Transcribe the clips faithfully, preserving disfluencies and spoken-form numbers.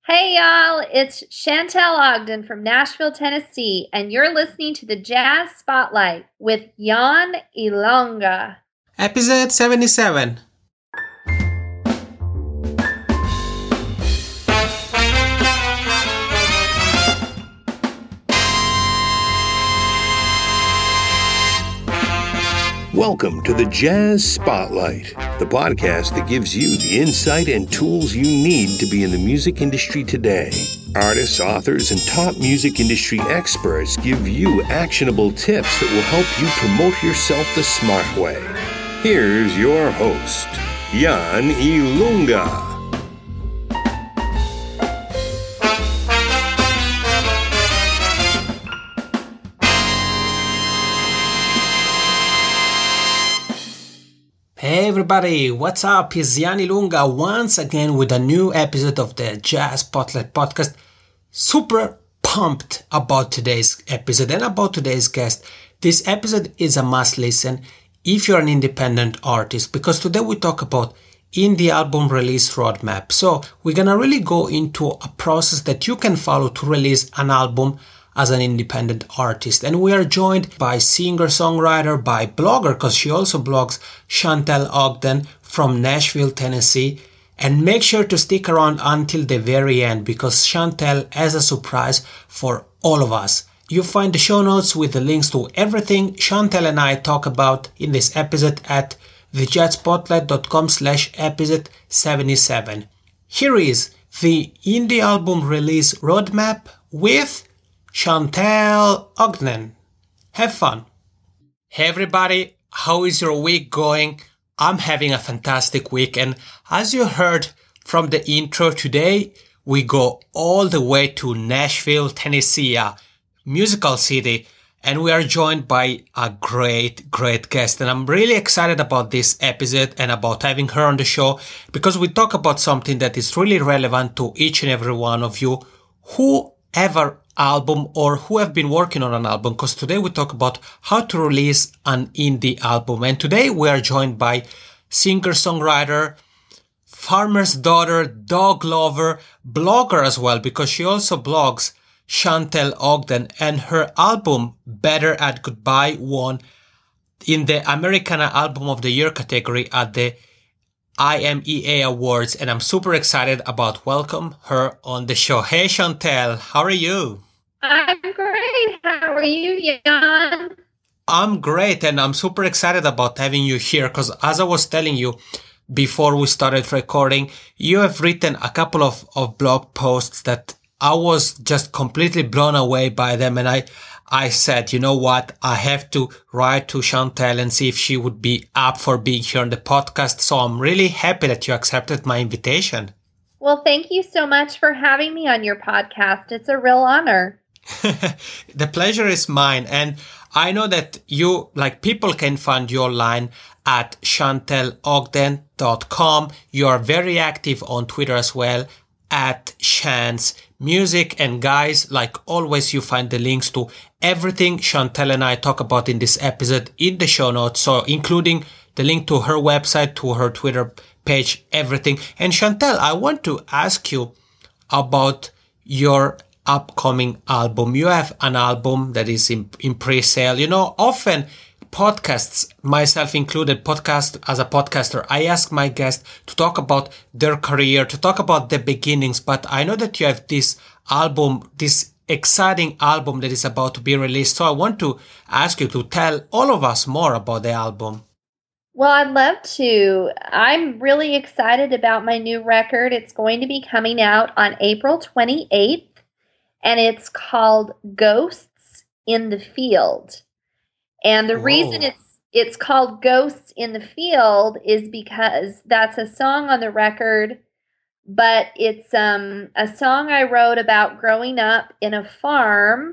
Hey y'all, it's Chantel Ogden from Nashville, Tennessee, and you're listening to the Jazz Spotlight with Jan Ilonga. Episode seventy-seven. Welcome to the Jazz Spotlight, the podcast that gives you the insight and tools you need to be in the music industry today. Artists, authors, and top music industry experts give you actionable tips that will help you promote yourself the smart way. Here's your host, Jan Ilunga. Hey everybody, what's up? It's Jan Ilunga once again with a new episode of the Jazz Spotlight podcast. Super pumped about today's episode and about today's guest. This episode is a must listen if you're an independent artist, because today we talk about indie album release roadmap. So we're gonna really go into a process that you can follow to release an album as an independent artist. And we are joined by singer-songwriter, by blogger, because she also blogs, Chantel Ogden from Nashville, Tennessee. And make sure to stick around until the very end, because Chantel has a surprise for all of us. You'll find the show notes with the links to everything Chantel and I talk about in this episode at thejazzspotlight.com slash episode 77. Here is the indie album release roadmap with Chantel Ogden. Have fun. Hey everybody, how is your week going? I'm having a fantastic week, and as you heard from the intro today, we go all the way to Nashville, Tennessee, a musical city, and we are joined by a great, great guest. And I'm really excited about this episode and about having her on the show, because we talk about something that is really relevant to each and every one of you who ever album or who have been working on an album, because today we talk about how to release an indie album. And today we are joined by singer-songwriter, farmer's daughter, dog lover, blogger as well, because she also blogs, Chantel Ogden, and her album Better at Goodbye won in the Americana Album of the Year category at the I M E A Awards, and I'm super excited about welcome her on the show. Hey Chantel, how are you? I'm great. How are you, Jan? I'm great, and I'm super excited about having you here, because as I was telling you before we started recording, you have written a couple of, of blog posts that I was just completely blown away by them, and I I said, you know what, I have to write to Chantel and see if she would be up for being here on the podcast. So I'm really happy that you accepted my invitation. Well, thank you so much for having me on your podcast. It's a real honor. The pleasure is mine. And I know that you, like, people can find you online at chantel ogden dot com. You are very active on Twitter as well, at Chance Music. And guys, like always, you find the links to everything Chantel and I talk about in this episode in the show notes. So including the link to her website, to her Twitter page, everything. And Chantel, I want to ask you about your upcoming album. You have an album that is in, in pre-sale. You know, often podcasts, myself included, podcast as a podcaster, I ask my guests to talk about their career, to talk about the beginnings. But I know that you have this album, this exciting album that is about to be released. So I want to ask you to tell all of us more about the album. Well, I'd love to. I'm really excited about my new record. It's going to be coming out on April twenty-eighth, and it's called Ghosts in the Field. And the Whoa. reason it's it's called Ghosts in the Field is because that's a song on the record, but it's um, a song I wrote about growing up in a farm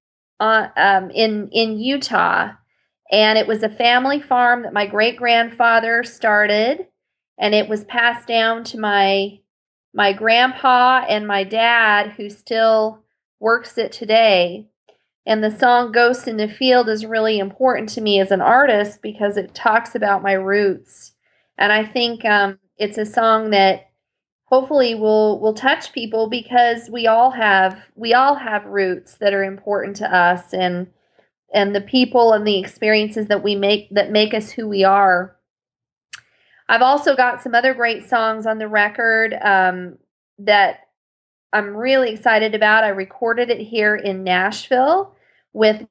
uh, um, in in Utah. And it was a family farm that my great-grandfather started, and it was passed down to my my grandpa and my dad, who still works it today. And the song Ghosts in the Field is really important to me as an artist because it talks about my roots. And I think um, it's a song that hopefully will will touch people, because we all have we all have roots that are important to us, and and the people and the experiences that we make that make us who we are. I've also got some other great songs on the record um, that I'm really excited about. I recorded it here in Nashville with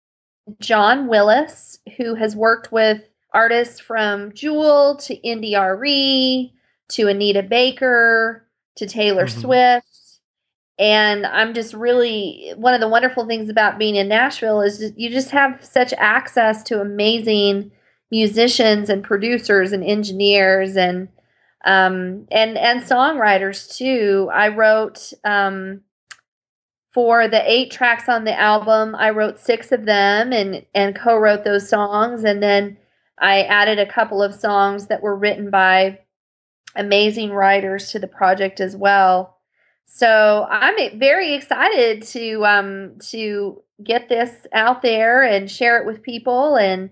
John Willis, who has worked with artists from Jewel to Indy R E to Anita Baker to Taylor mm-hmm. Swift. And I'm just really, one of the wonderful things about being in Nashville is just, you just have such access to amazing musicians and producers and engineers and um, and and songwriters too. I wrote um, for the eight tracks on the album, I wrote six of them and and co-wrote those songs, and then I added a couple of songs that were written by amazing writers to the project as well. So I'm very excited to um, to get this out there and share it with people, and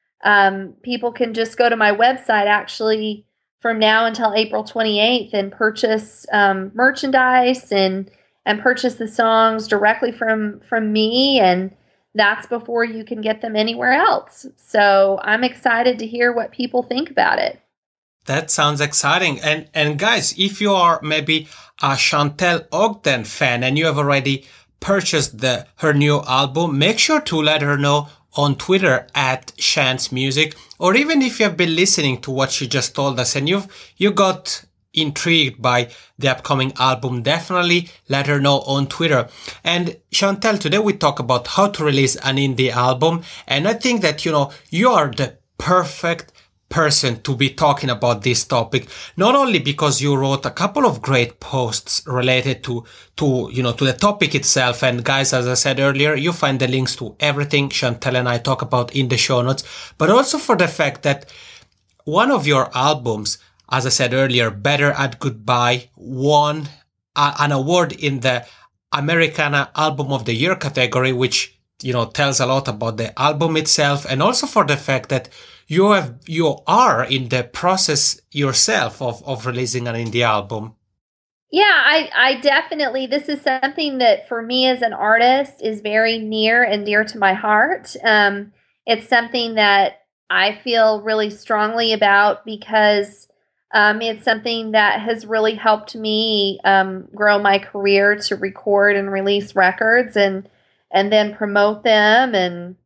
um, people can just go to my website actually from now until April twenty-eighth and purchase um, merchandise and and purchase the songs directly from from me, and that's before you can get them anywhere else. So I'm excited to hear what people think about it. That sounds exciting. And and guys, if you are maybe a Chantel Ogden fan and you have already purchased the her new album, make sure to let her know on Twitter at Chance Music, or even if you have been listening to what she just told us and you've you got intrigued by the upcoming album, definitely let her know on Twitter. And Chantel, today we talk about how to release an indie album, and I think that, you know, you are the perfect person to be talking about this topic, not only because you wrote a couple of great posts related to to you know to the topic itself, and guys, as I said earlier, you find the links to everything Chantel and I talk about in the show notes, but also for the fact that one of your albums, as I said earlier, Better at Goodbye, won a, an award in the Americana Album of the Year category, which, you know, tells a lot about the album itself, and also for the fact that you have you are in the process yourself of, of releasing an indie album. Yeah, I, I definitely, this is something that for me as an artist is very near and dear to my heart. Um, it's something that I feel really strongly about because um, it's something that has really helped me um, grow my career to record and release records and and then promote them and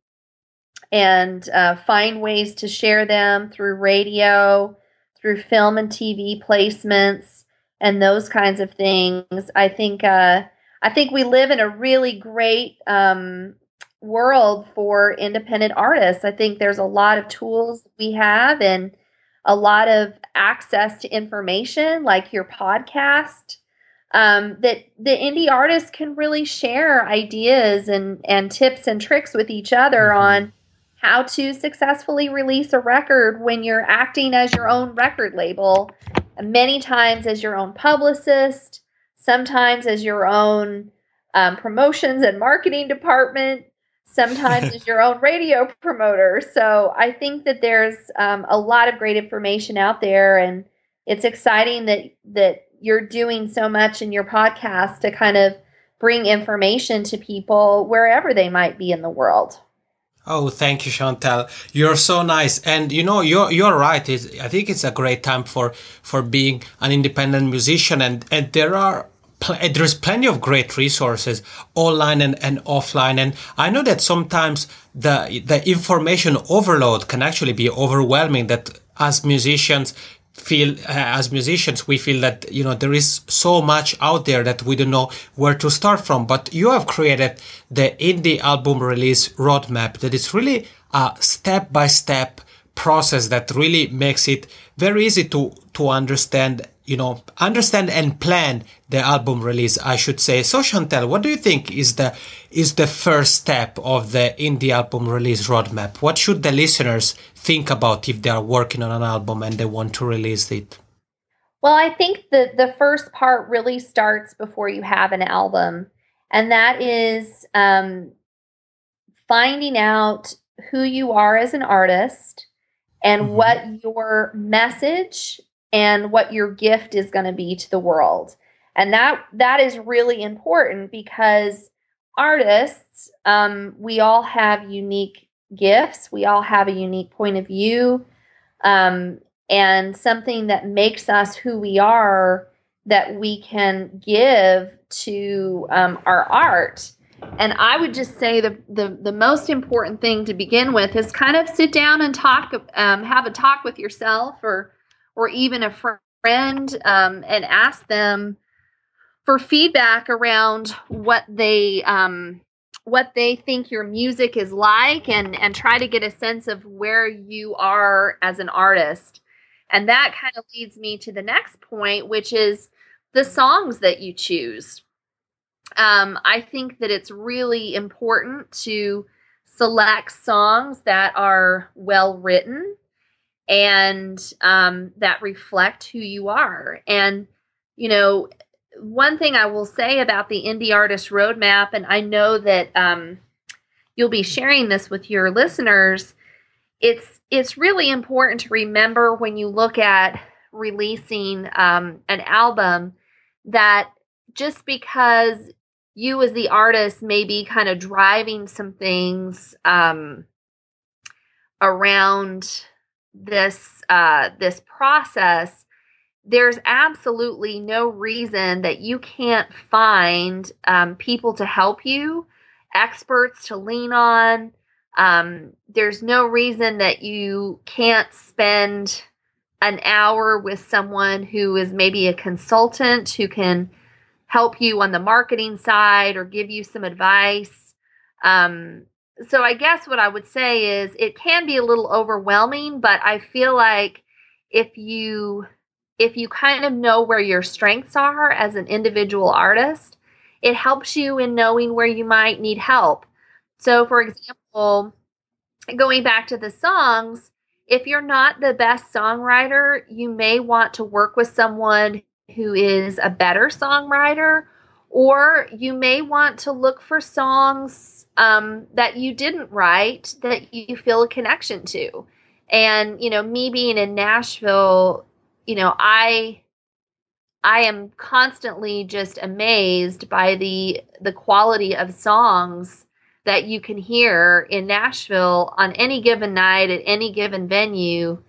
and uh, find ways to share them through radio, through film and T V placements, and those kinds of things. I think uh, I think we live in a really great um, world for independent artists. I think there's a lot of tools we have and a lot of access to information, like your podcast, um, that the indie artists can really share ideas and, and tips and tricks with each other mm-hmm. on how to successfully release a record when you're acting as your own record label, many times as your own publicist, sometimes as your own um, promotions and marketing department, sometimes as your own radio promoter. So I think that there's um, a lot of great information out there, and it's exciting that that you're doing so much in your podcast to kind of bring information to people wherever they might be in the world. Oh, thank you, Chantel. You're so nice. And, you know, you're you're right. It's, I think it's a great time for, for being an independent musician. And, and there are pl- there's plenty of great resources online and, and offline. And I know that sometimes the the information overload can actually be overwhelming, that as musicians feel uh, as musicians we feel that, you know, there is so much out there that we don't know where to start from. But you have created the indie album release roadmap that is really a step-by-step process that really makes it very easy to to understand, you know, understand and plan the album release, I should say. So Chantel, what do you think is the is the first step of the indie album release roadmap? What should the listeners think about if they are working on an album and they want to release it? Well, I think the the first part really starts before you have an album, and that is um, finding out who you are as an artist and mm-hmm. what your message and what your gift is going to be to the world. And that that is really important because artists, um, we all have unique gifts. We all have a unique point of view, um, and something that makes us who we are that we can give to um, our art. And I would just say the, the the most important thing to begin with is kind of sit down and talk, um, have a talk with yourself or or even a friend, um, and ask them for feedback around what they um, what they think your music is like, and and try to get a sense of where you are as an artist. And that kind of leads me to the next point, which is the songs that you choose. Um, I think that it's really important to select songs that are well written and um, that reflect who you are. And, you know, one thing I will say about the Indie Artist Roadmap, and I know that um, you'll be sharing this with your listeners, it's it's really important to remember when you look at releasing um, an album that just because you as the artist may be kind of driving some things um, around this uh, this process, there's absolutely no reason that you can't find um, people to help you, experts to lean on. Um, there's no reason that you can't spend an hour with someone who is maybe a consultant who can help you on the marketing side or give you some advice. Um, so I guess what I would say is it can be a little overwhelming, but I feel like if you if you kind of know where your strengths are as an individual artist, it helps you in knowing where you might need help. So for example, going back to the songs, if you're not the best songwriter, you may want to work with someone who is a better songwriter, or you may want to look for songs um, that you didn't write that you feel a connection to. And, you know, me being in Nashville, you know, I I am constantly just amazed by the the quality of songs that you can hear in Nashville on any given night at any given venue.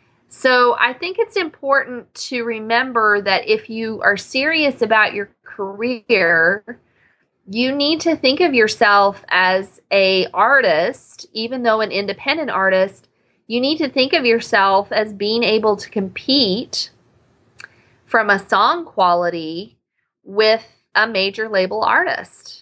So I think it's important to remember that if you are serious about your career, you need to think of yourself as an artist, even though an independent artist. You need to think of yourself as being able to compete from a song quality with a major label artist.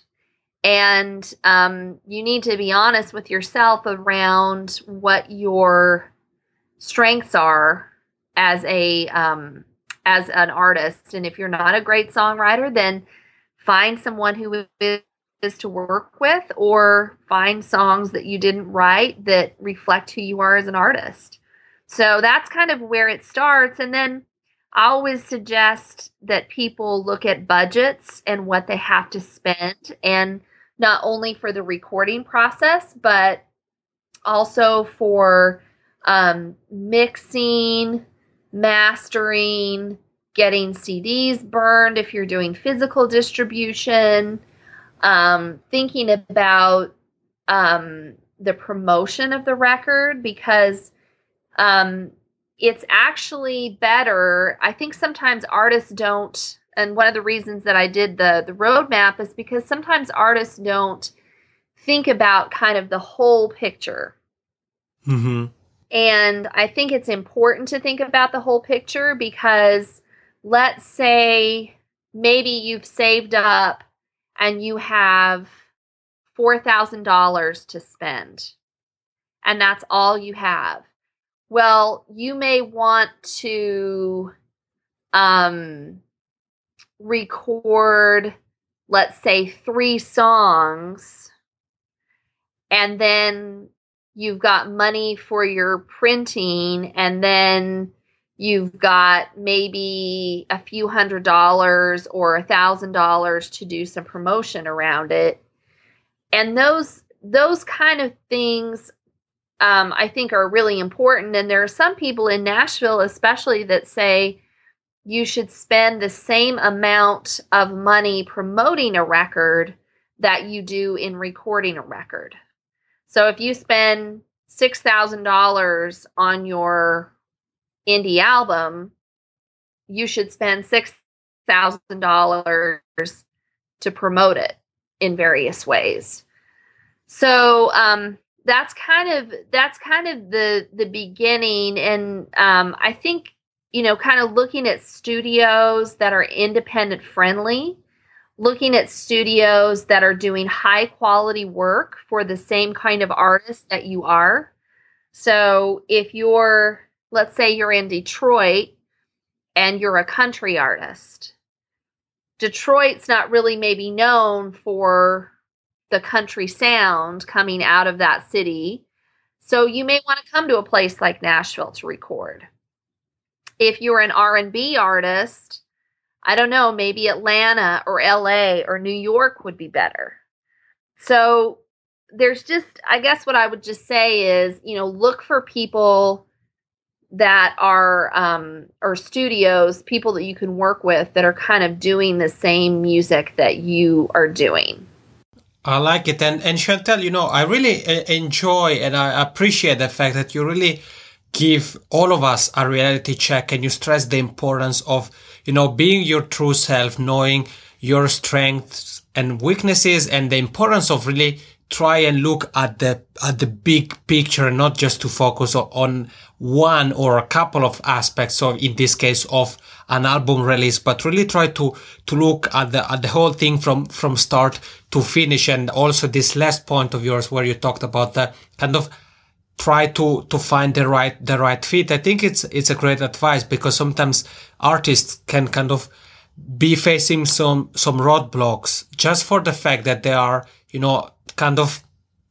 And um, you need to be honest with yourself around what your strengths are as a um, as an artist. And if you're not a great songwriter, then find someone who is to work with, or find songs that you didn't write that reflect who you are as an artist. So that's kind of where it starts. And then I always suggest that people look at budgets and what they have to spend, and not only for the recording process, but also for um, mixing, mastering, getting C Ds burned if you're doing physical distribution, um, thinking about um, the promotion of the record, because um, it's actually better. I think sometimes artists don't, and one of the reasons that I did the, the roadmap is because sometimes artists don't think about kind of the whole picture. Mm-hmm. And I think it's important to think about the whole picture, because let's say maybe you've saved up and you have four thousand dollars to spend, and that's all you have. Well, you may want to um, record, let's say, three songs, and then you've got money for your printing, and then you've got maybe a few hundred dollars or a thousand dollars to do some promotion around it. And those those kind of things um, I think are really important. And there are some people in Nashville, especially, that say you should spend the same amount of money promoting a record that you do in recording a record. So if you spend six thousand dollars on your indie album, you should spend six thousand dollars to promote it in various ways. So um, that's kind of that's kind of the the beginning, and um, I think, you know, kind of looking at studios that are independent friendly, looking at studios that are doing high quality work for the same kind of artist that you are. So if you're, let's say you're in Detroit and you're a country artist, Detroit's not really maybe known for the country sound coming out of that city. So you may want to come to a place like Nashville to record. If you're an R and B artist, I don't know, maybe Atlanta or L A or New York would be better. So there's just, I guess what I would just say is, you know, look for people that are, um, or studios, people that you can work with that are kind of doing the same music that you are doing. I like it. And, and Chantel, you know, I really enjoy and I appreciate the fact that you really give all of us a reality check and you stress the importance of, you know, being your true self, knowing your strengths and weaknesses, and the importance of really try and look at the at the big picture, not just to focus on one or a couple of aspects. So in this case of an album release, but really try to to look at the at the whole thing from from start to finish. And also this last point of yours where you talked about the kind of try to to find the right the right fit. I think it's it's a great advice, because sometimes artists can kind of be facing some some roadblocks just for the fact that they are, you know, kind of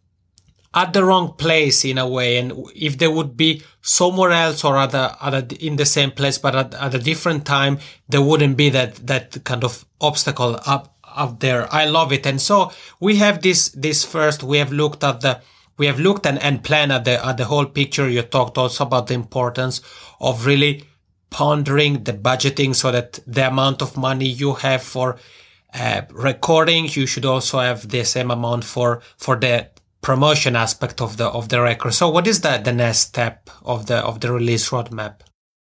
at the wrong place in a way. And if they would be somewhere else or at a, at a, in the same place but at, at a different time, there wouldn't be that that kind of obstacle up up there. I love it. And so we have this this first we have looked at the we have looked and, and planned at the at the whole picture. You talked also about the importance of really pondering the budgeting, so that the amount of money you have for uh, recording, you should also have the same amount for for the promotion aspect of the of the record. So what is the the next step of the of the release roadmap?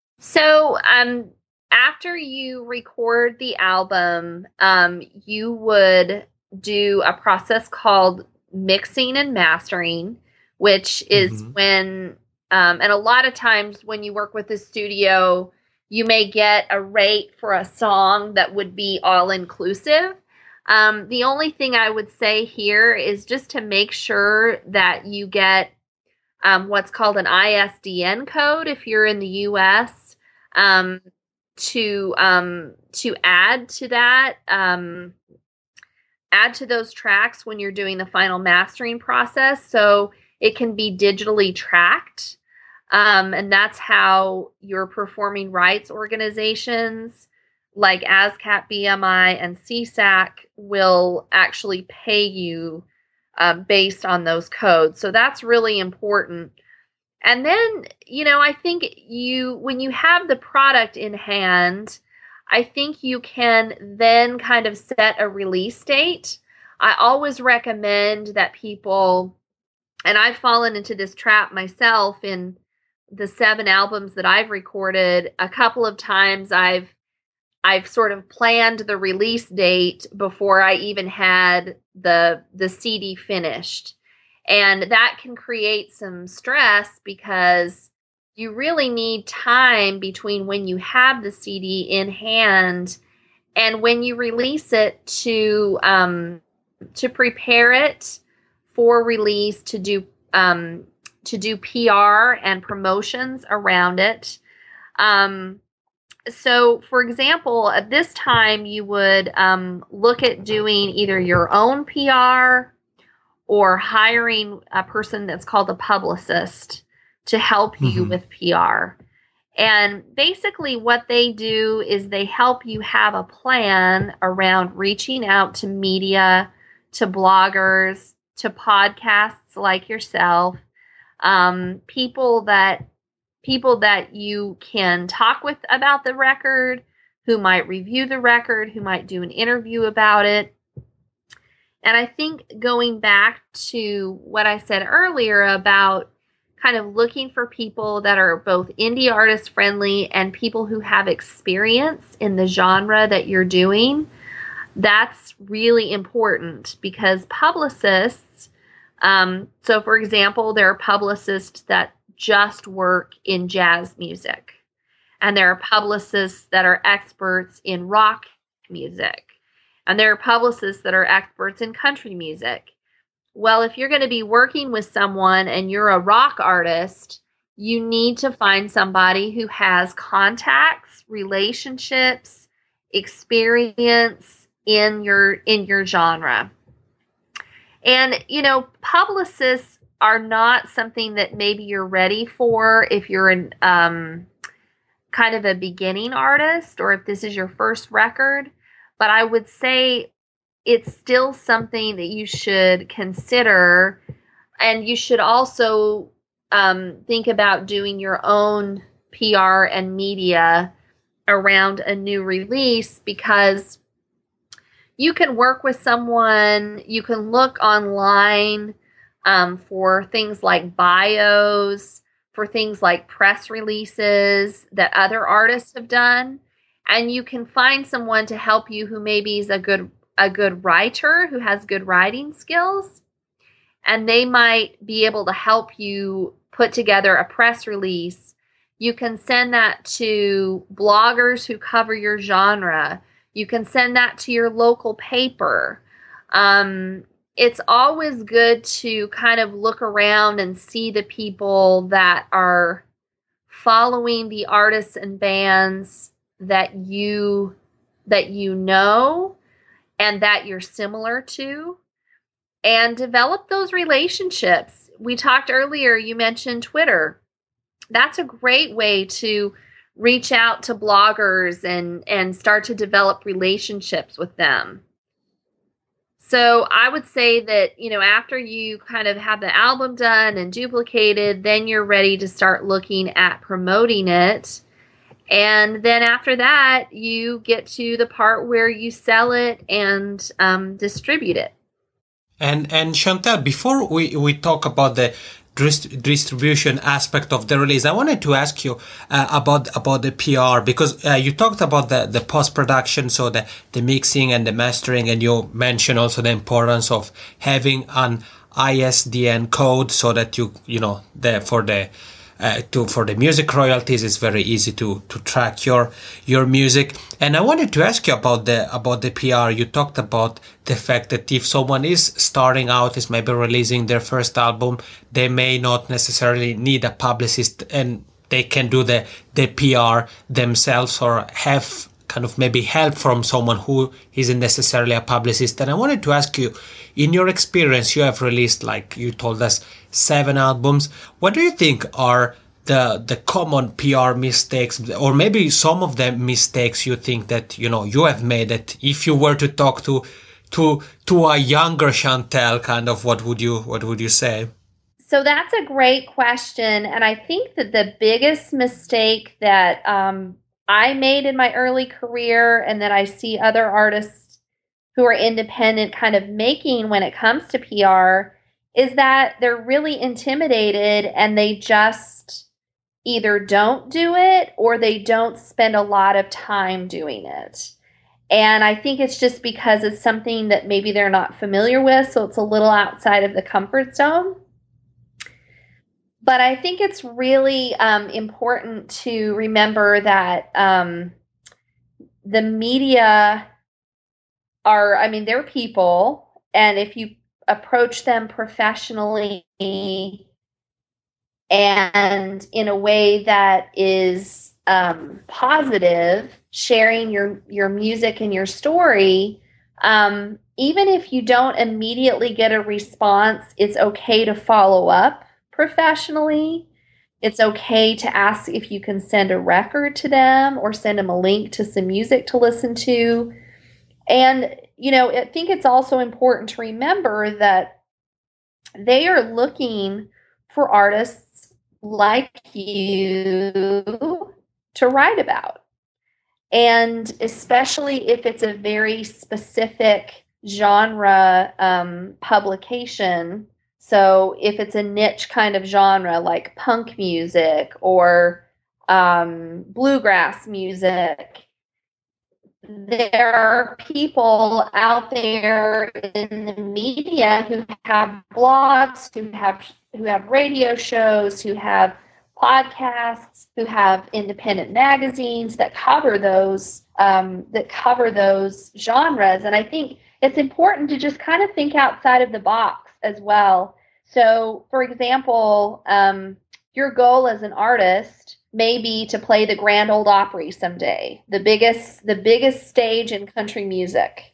So um after you record the album, um you would do a process called mixing and mastering, which is mm-hmm. when um and a lot of times when you work with a studio, you may get a rate for a song that would be all inclusive. Um, the only thing I would say here is just to make sure that you get um, what's called an I S D N code if you're in the U S um, to um, to add to that, um, add to those tracks when you're doing the final mastering process, so it can be digitally tracked. Um, and that's how your performing rights organizations like ASCAP, B M I, and C S A C will actually pay you uh, based on those codes. So that's really important. And then, you know, I think you, when you have the product in hand, I think you can then kind of set a release date. I always recommend that people, and I've fallen into this trap myself in the seven albums that I've recorded, a couple of times I've I've sort of planned the release date before I even had the the C D finished. And that can create some stress because you really need time between when you have the C D in hand and when you release it to um, to prepare it for release, to do um, to do P R and promotions around it. Um, so, for example, at this time, you would um, look at doing either your own P R or hiring a person that's called a publicist to help you mm-hmm. with P R. And basically what they do is they help you have a plan around reaching out to media, to bloggers, to podcasts like yourself, um, people that people that you can talk with about the record, who might review the record, who might do an interview about it. And I think going back to what I said earlier about kind of looking for people that are both indie artist friendly and people who have experience in the genre that you're doing, that's really important, because publicists, um, so for example, there are publicists that just work in jazz music, and there are publicists that are experts in rock music, and there are publicists that are experts in country music. Well, if you're going to be working with someone and you're a rock artist, you need to find somebody who has contacts, relationships, experience in your in your genre. And, you know, publicists are not something that maybe you're ready for if you're an um, kind of a beginning artist, or if this is your first record. But I would say it's still something that you should consider, and you should also um, think about doing your own P R and media around a new release, because you can work with someone, you can look online um, for things like bios, for things like press releases that other artists have done, and you can find someone to help you who maybe is a good a good writer, who has good writing skills, and they might be able to help you put together a press release. You can send that to bloggers who cover your genre. You can send that to your local paper. Um, it's always good to kind of look around and see the people that are following the artists and bands that you that you know and that you're similar to, and develop those relationships. We talked earlier, you mentioned Twitter. That's a great way to reach out to bloggers and, and start to develop relationships with them. So I would say that, you know, after you kind of have the album done and duplicated, then you're ready to start looking at promoting it. And then after that, you get to the part where you sell it and um, distribute it. And and Chantal, before we, we talk about the dist- distribution aspect of the release, I wanted to ask you uh, about about the P R, because uh, you talked about the, the post-production, so the, the mixing and the mastering, and you mentioned also the importance of having an I S D N code so that you, you know, the for the Uh, to for the music royalties, it's very easy to to track your your music. And I wanted to ask you about the about the P R. You talked about the fact that if someone is starting out, is maybe releasing their first album, they may not necessarily need a publicist, and they can do the the P R themselves, or have kind of maybe help from someone who isn't necessarily a publicist. And I wanted to ask you, in your experience, you have released, like you told us, seven albums. What do you think are the the common P R mistakes, or maybe some of the mistakes you think that, you know, you have made, that if you were to talk to to to a younger Chantal, kind of, what would you what would you say? So that's a great question, and I think that the biggest mistake that um, I made in my early career, and that I see other artists who are independent kind of making when it comes to P R, is that they're really intimidated and they just either don't do it or they don't spend a lot of time doing it. And I think it's just because it's something that maybe they're not familiar with, so it's a little outside of the comfort zone. But I think it's really um, important to remember that um, the media are, I mean, they're people, and if you approach them professionally and in a way that is um, positive, sharing your, your music and your story, um, even if you don't immediately get a response, it's okay to follow up professionally. It's okay to ask if you can send a record to them or send them a link to some music to listen to. And, you know, I think it's also important to remember that they are looking for artists like you to write about. And especially if it's a very specific genre um, publication. So if it's a niche kind of genre like punk music or um, bluegrass music, there are people out there in the media who have blogs, who have who have radio shows, who have podcasts, who have independent magazines that cover those um, that cover those genres. And I think it's important to just kind of think outside of the box as well. So, for example, um, your goal as an artist may be to play the Grand Ole Opry someday, the biggest the biggest stage in country music.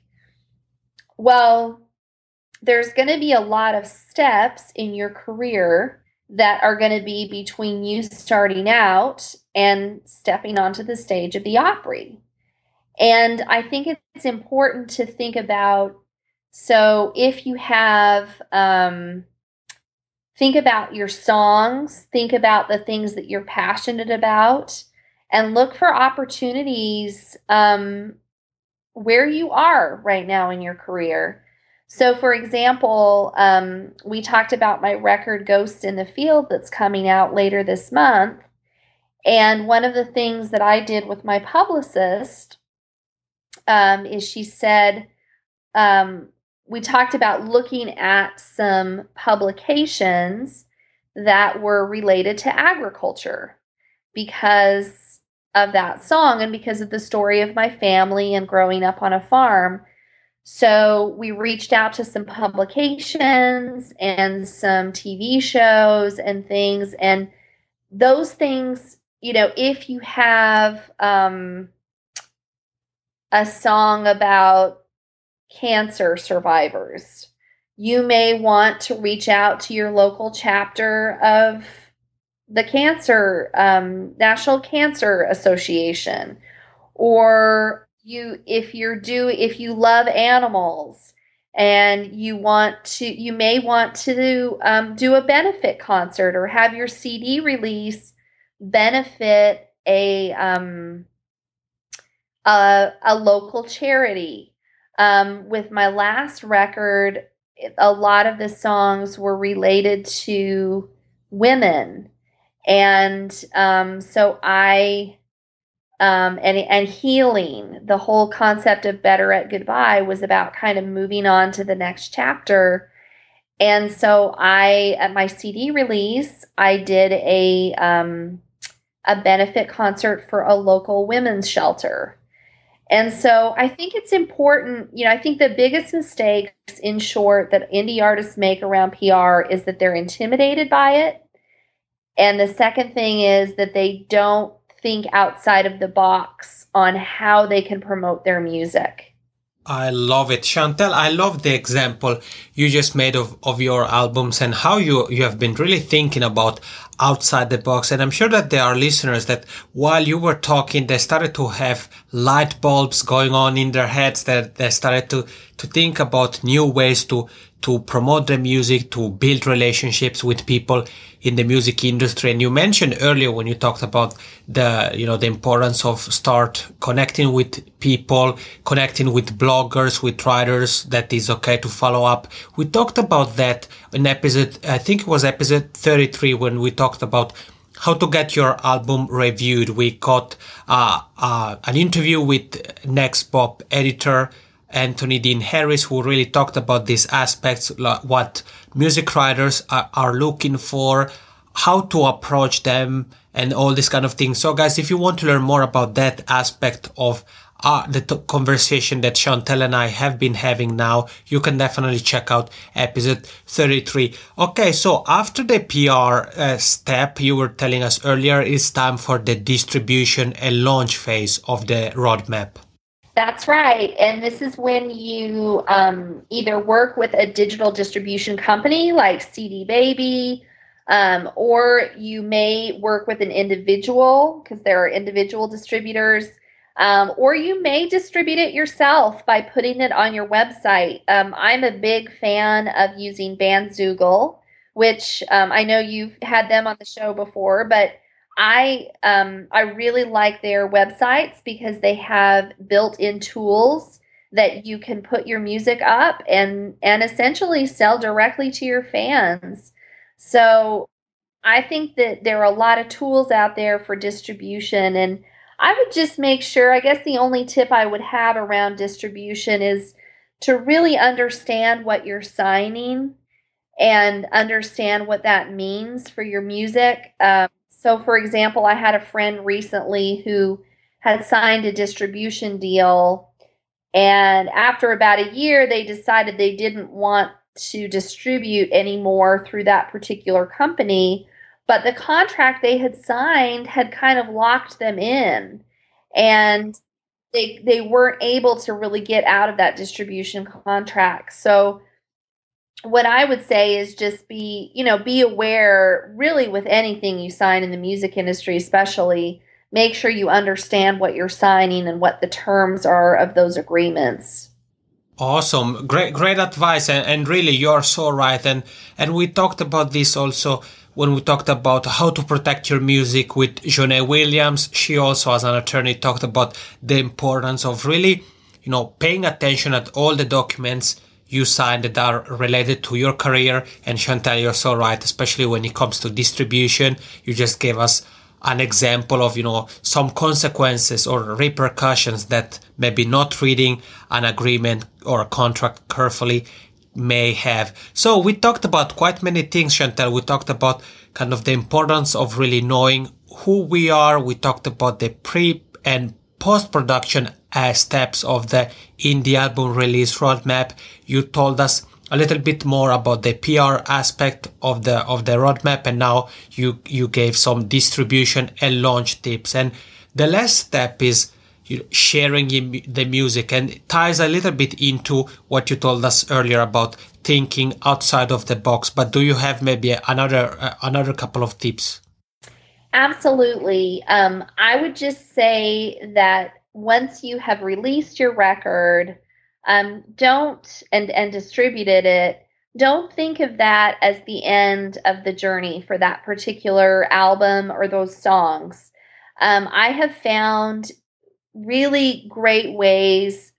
Well, there's going to be a lot of steps in your career that are going to be between you starting out and stepping onto the stage of the Opry. And I think it's important to think about, so if you have, um, think about your songs, think about the things that you're passionate about, and look for opportunities um, where you are right now in your career. So, for example, um, we talked about my record Ghosts in the Field that's coming out later this month. And one of the things that I did with my publicist um, is she said, um, we talked about looking at some publications that were related to agriculture because of that song and because of the story of my family and growing up on a farm. So we reached out to some publications and some T V shows and things. And those things, you know, if you have um, a song about cancer survivors, you may want to reach out to your local chapter of the cancer, um, National Cancer Association, or you, if you're do, if you love animals and you want to, you may want to um, do a benefit concert or have your C D release benefit a um, a, a local charity. Um, with my last record, a lot of the songs were related to women, and um, so I. Um, and and healing. The whole concept of Better at Goodbye was about kind of moving on to the next chapter. And so I, at my C D release, I did a um, a benefit concert for a local women's shelter. And so I think it's important, you know, I think the biggest mistakes, in short, that indie artists make around P R is that they're intimidated by it. And the second thing is that they don't think outside of the box on how they can promote their music. I love it. Chantel, I love the example you just made of, of your albums and how you, you have been really thinking about outside the box. And I'm sure that there are listeners that while you were talking, they started to have light bulbs going on in their heads, that they started to, to think about new ways to, to promote their music, to build relationships with people in the music industry. And you mentioned earlier when you talked about the, you know, the importance of start connecting with people, connecting with bloggers, with writers, that is okay to follow up. We talked about that in episode, I think it was episode thirty-three, when we talked about how to get your album reviewed. We got uh, uh, an interview with Next Pop editor Anthony Dean Harris, who really talked about these aspects, like what music writers are, are looking for, how to approach them, and all this kind of thing. So guys, if you want to learn more about that aspect of uh, the t- conversation that Chantel and I have been having now, you can definitely check out episode thirty-three. Okay, so after the P R uh, step you were telling us earlier, it's time for the distribution and launch phase of the roadmap. That's right. And this is when you um, either work with a digital distribution company like C D Baby, um, or you may work with an individual, because there are individual distributors, um, or you may distribute it yourself by putting it on your website. Um, I'm a big fan of using Bandzoogle, which um, I know you've had them on the show before, but I um, I really like their websites because they have built-in tools that you can put your music up and and essentially sell directly to your fans. So I think that there are a lot of tools out there for distribution, and I would just make sure, I guess the only tip I would have around distribution is to really understand what you're signing and understand what that means for your music. Um, so, for example, I had a friend recently who had signed a distribution deal, and after about a year, they decided they didn't want to distribute anymore through that particular company. But the contract they had signed had kind of locked them in, and they they weren't able to really get out of that distribution contract. So what I would say is just be, you know, be aware really with anything you sign in the music industry, especially make sure you understand what you're signing and what the terms are of those agreements. Awesome. Great, great advice. And, and really, you're so right. And, and we talked about this also when we talked about how to protect your music with Jonée Williams. She also, as an attorney, talked about the importance of really, you know, paying attention at all the documents you sign that are related to your career. And Chantal, you're so right, especially when it comes to distribution. You just gave us an example of, you know, some consequences or repercussions that maybe not reading an agreement or a contract carefully may have. So we talked about quite many things, Chantal. We talked about kind of the importance of really knowing who we are. We talked about the pre and post-production uh, steps of the indie album release roadmap. You told us a little bit more about the P R aspect of the of the roadmap, and now you you gave some distribution and launch tips. And the last step is you know, sharing the music, and it ties a little bit into what you told us earlier about thinking outside of the box. But do you have maybe another uh, another couple of tips? Absolutely. Um, I would just say that once you have released your record, um, don't and and distributed it, don't think of that as the end of the journey for that particular album or those songs. Um, I have found really great ways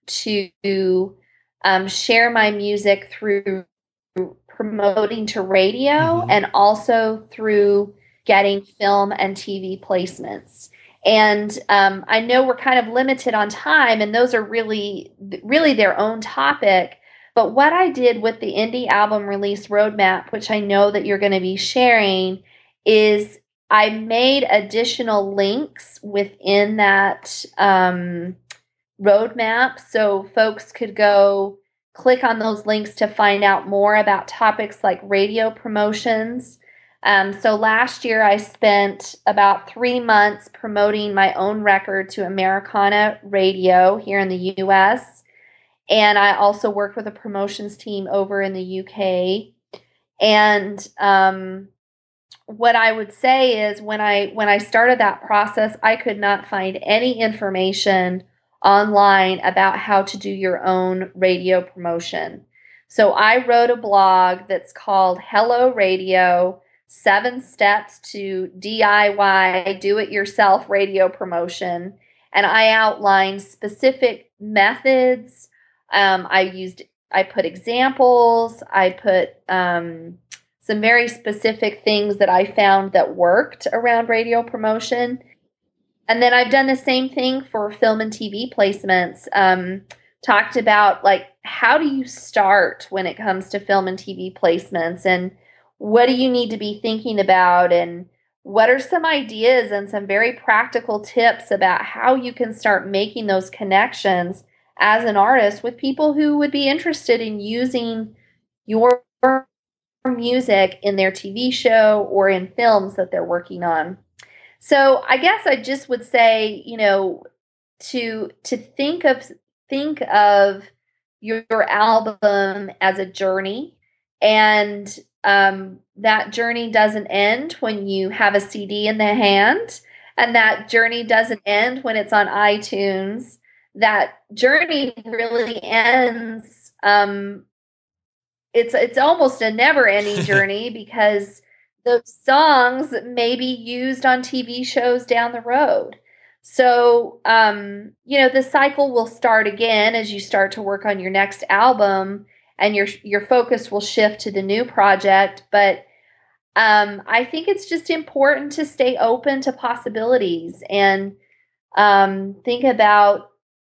to um, share my music through promoting to radio mm-hmm. and also through getting film and T V placements. And um, I know we're kind of limited on time, and those are really, really their own topic. But what I did with the indie album release roadmap, which I know that you're going to be sharing, is I made additional links within that um, roadmap so folks could go click on those links to find out more about topics like radio promotions. Um, so last year I spent about three months promoting my own record to Americana Radio here in the U S. And I also worked with a promotions team over in the U K. And um, what I would say is when I when I started that process, I could not find any information online about how to do your own radio promotion. So I wrote a blog that's called Hello Radio, Seven Steps to D I Y, Do-It-Yourself Radio Promotion. And I outlined specific methods. Um, I used, I put examples. I put um, some very specific things that I found that worked around radio promotion. And then I've done the same thing for film and T V placements. Um, talked about like, how do you start when it comes to film and T V placements, and what do you need to be thinking about, and what are some ideas and some very practical tips about how you can start making those connections as an artist with people who would be interested in using your music in their T V show or in films that they're working on. So I guess I just would say, you know, to to think of think of your, your album as a journey, and um, that journey doesn't end when you have a C D in the hand, and that journey doesn't end when it's on iTunes. That journey really ends um, it's it's almost a never-ending journey because those songs may be used on T V shows down the road. So, um, you know, the cycle will start again as you start to work on your next album, and your your focus will shift to the new project. But um, I think it's just important to stay open to possibilities and um, think about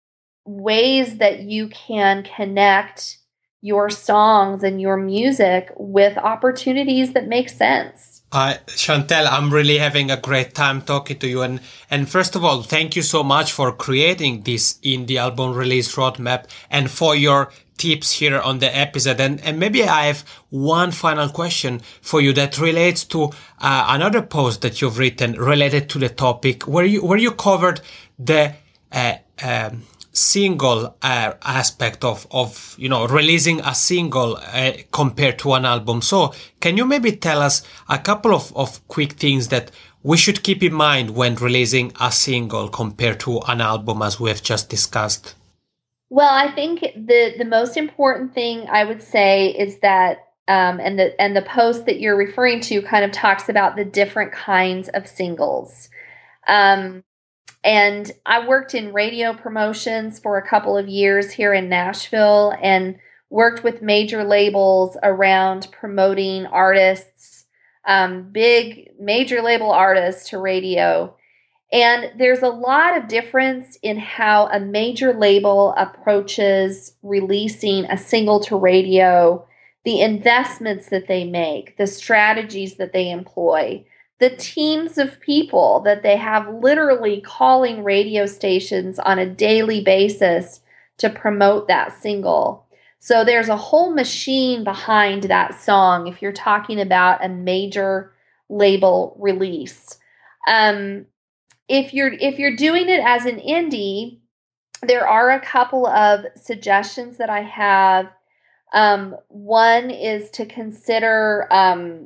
ways that you can connect your songs and your music with opportunities that make sense. Uh, Chantel, I'm really having a great time talking to you. And, and first of all, thank you so much for creating this indie album release roadmap and for your tips here on the episode. And, and maybe I have one final question for you that relates to uh, another post that you've written related to the topic where you, where you covered the uh, um, single uh, aspect of, of, you know, releasing a single uh, compared to an album. So can you maybe tell us a couple of, of quick things that we should keep in mind when releasing a single compared to an album, as we have just discussed? Well, I think the, the most important thing I would say is that, um, and the, and the post that you're referring to kind of talks about the different kinds of singles. Um, And I worked in radio promotions for a couple of years here in Nashville and worked with major labels around promoting artists, um, big major label artists to radio. And there's a lot of difference in how a major label approaches releasing a single to radio, the investments that they make, the strategies that they employ, the teams of people that they have literally calling radio stations on a daily basis to promote that single. So there's a whole machine behind that song if you're talking about a major label release. Um, if you're if you're doing it as an indie, there are a couple of suggestions that I have. Um, one is to consider um,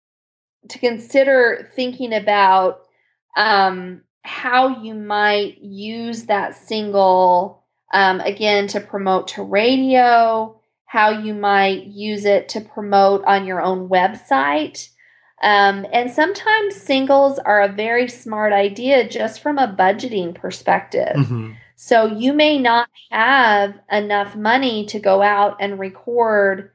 to consider thinking about um, how you might use that single, um, again, to promote to radio, how you might use it to promote on your own website. Um, and sometimes singles are a very smart idea just from a budgeting perspective. Mm-hmm. So you may not have enough money to go out and record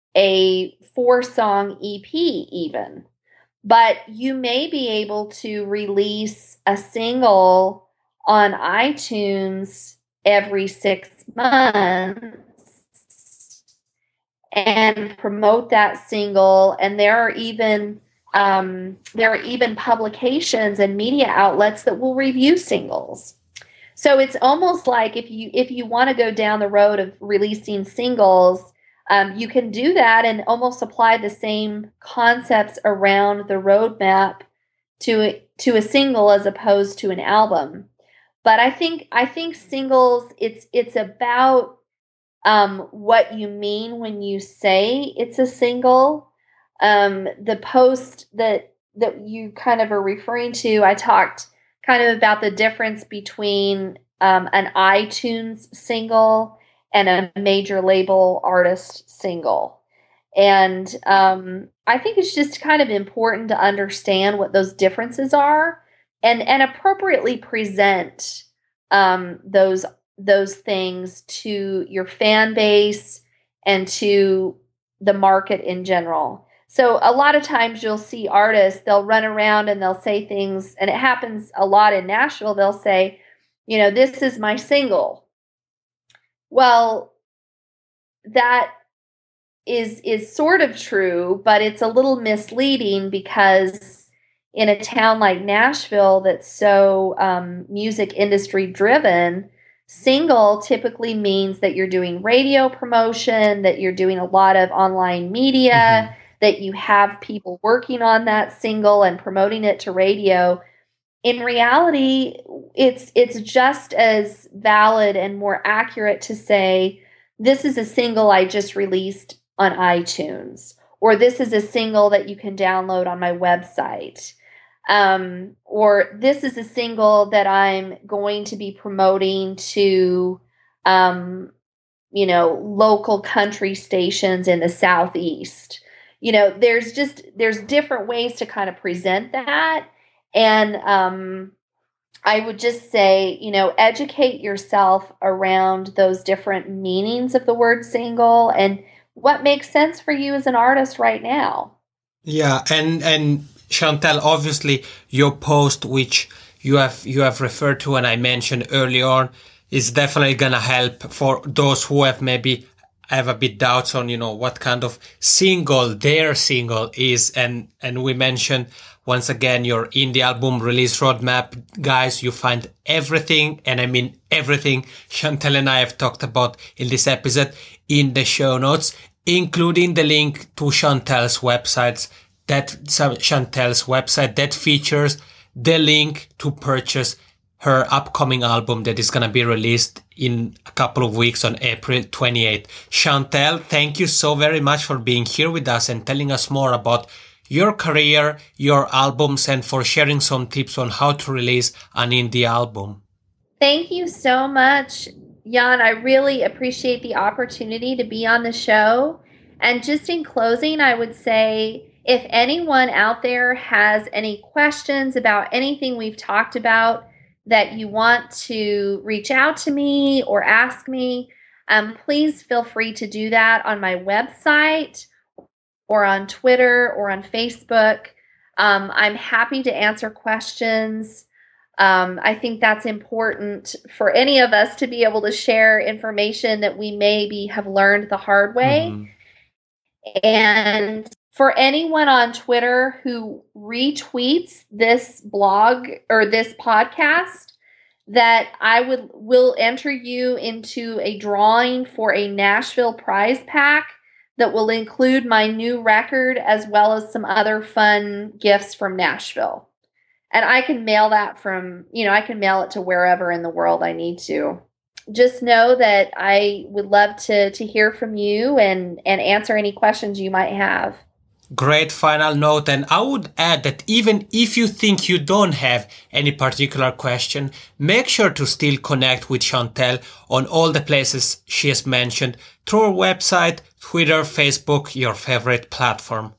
a four-song E P even. But you may be able to release a single on iTunes every six months and promote that single. And there are even um, there are even publications and media outlets that will review singles. So it's almost like if you if you want to go down the road of releasing singles, Um, you can do that and almost apply the same concepts around the roadmap to to a single as opposed to an album. But I think I think singles, it's it's about um, what you mean when you say it's a single. Um, the post that that you kind of are referring to, I talked kind of about the difference between um, an iTunes single and a major label artist single. And um, I think it's just kind of important to understand what those differences are and, and appropriately present um, those, those things to your fan base and to the market in general. So a lot of times you'll see artists, they'll run around and they'll say things, and it happens a lot in Nashville. They'll say, you know, this is my single. Well, that is is sort of true, but it's a little misleading because in a town like Nashville that's so um, music industry driven, single typically means that you're doing radio promotion, that you're doing a lot of online media, mm-hmm. that you have people working on that single and promoting it to radio. In reality, it's it's just as valid and more accurate to say, this is a single I just released on iTunes, or this is a single that you can download on my website, um, or this is a single that I'm going to be promoting to um, you know, local country stations in the Southeast. You know, there's just, there's different ways to kind of present that. And um, I would just say, you know, educate yourself around those different meanings of the word single and what makes sense for you as an artist right now. Yeah, and and Chantel, obviously your post, which you have you have referred to and I mentioned earlier on, is definitely gonna help for those who have maybe have a bit doubts on, you know, what kind of single their single is. And and we mentioned once again your indie album release roadmap. Guys, you find everything, and I mean everything Chantel and I have talked about in this episode in the show notes, including the link to Chantel's websites, that Chantel's website that features the link to purchase her upcoming album that is going to be released in a couple of weeks on April twenty-eighth. Chantel, thank you so very much for being here with us and telling us more about your career, your albums, and for sharing some tips on how to release an indie album. Thank you so much, Jan. I really appreciate the opportunity to be on the show. And just in closing, I would say if anyone out there has any questions about anything we've talked about that you want to reach out to me or ask me, um, please feel free to do that on my website or on Twitter or on Facebook. Um, I'm happy to answer questions. Um, I think that's important for any of us to be able to share information that we maybe have learned the hard way. Mm-hmm. And for anyone on Twitter who retweets this blog or this podcast, that I would will enter you into a drawing for a Nashville prize pack that will include my new record as well as some other fun gifts from Nashville. And I can mail that from, you know, I can mail it to wherever in the world I need to. Just know that I would love to to hear from you and, and answer any questions you might have. Great final note. And I would add that even if you think you don't have any particular question, make sure to still connect with Chantel on all the places she has mentioned through her website, Twitter, Facebook, your favorite platform.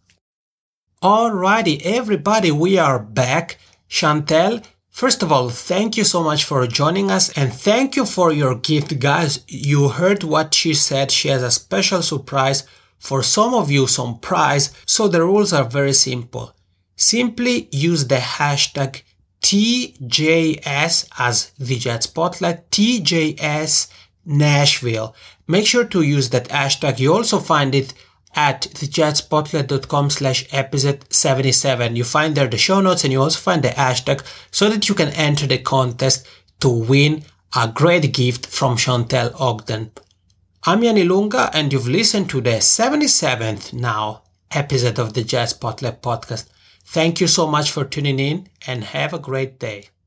Alrighty, everybody, we are back. Chantel, first of all, thank you so much for joining us and thank you for your gift, guys. You heard what she said. She has a special surprise for some of you, some prize. So the rules are very simple. Simply use the hashtag T J S as the Jazz Spotlight, T J S Nashville. Make sure to use that hashtag. You also find it at thejazzspotlight.com slash episode 77. You find there the show notes and you also find the hashtag so that you can enter the contest to win a great gift from Chantel Ogden. I'm Jan Ilunga and you've listened to the seventy-seventh now episode of the Jazz Spotlight podcast. Thank you so much for tuning in and have a great day.